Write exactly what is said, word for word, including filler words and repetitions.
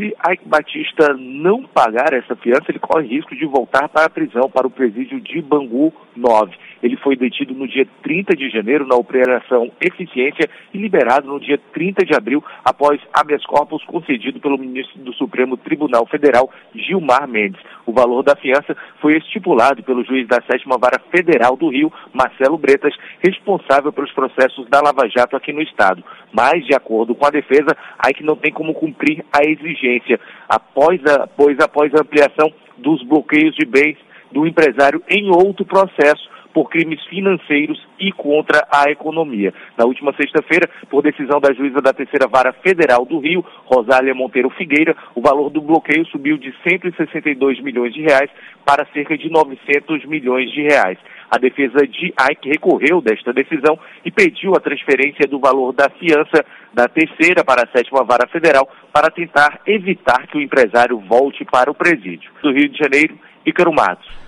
Se Ike Batista não pagar essa fiança, ele corre risco de voltar para a prisão, para o presídio de Bangu nove. Ele foi detido no dia trinta de janeiro na Operação Eficiência e liberado no dia trinta de abril após habeas corpus concedido pelo ministro do Supremo Tribunal Federal, Gilmar Mendes. O valor da fiança foi estipulado pelo juiz da sétima Vara Federal do Rio, Marcelo Bretas, responsável pelos processos da Lava Jato aqui no estado. Mas, de acordo com a defesa, Ike não tem como cumprir a exigência, após a, pois após a ampliação dos bloqueios de bens do empresário em outro processo por crimes financeiros e contra a economia. Na última sexta-feira, por decisão da juíza da terceira Vara Federal do Rio, Rosália Monteiro Figueira, o valor do bloqueio subiu de cento e sessenta e dois milhões de reais para cerca de novecentos milhões de reais. A defesa de Ike recorreu desta decisão e pediu a transferência do valor da fiança da terceira para a sétima Vara Federal para tentar evitar que o empresário volte para o presídio. Do Rio de Janeiro, Ícaro Matos.